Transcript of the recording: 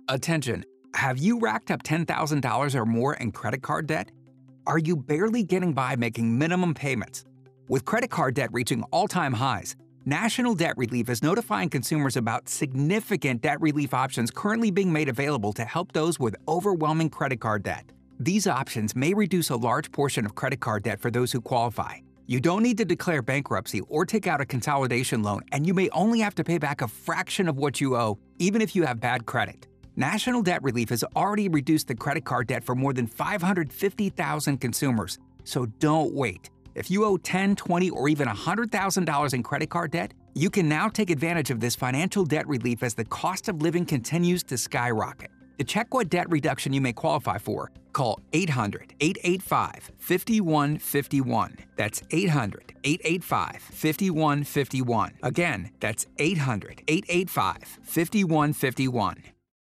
Attention, have you racked up $10,000 or more in credit card debt? Are you barely getting by making minimum payments? With credit card debt reaching all-time highs, National Debt Relief is notifying consumers about significant debt relief options currently being made available to help those with overwhelming credit card debt. These options may reduce a large portion of credit card debt for those who qualify. You don't need to declare bankruptcy or take out a consolidation loan, and you may only have to pay back a fraction of what you owe, even if you have bad credit. National Debt Relief has already reduced the credit card debt for more than 550,000 consumers. So don't wait. If you owe $10, $20, or even $100,000 in credit card debt, you can now take advantage of this financial debt relief as the cost of living continues to skyrocket. To check what debt reduction you may qualify for, call 800-885-5151. That's 800-885-5151. Again, that's 800-885-5151.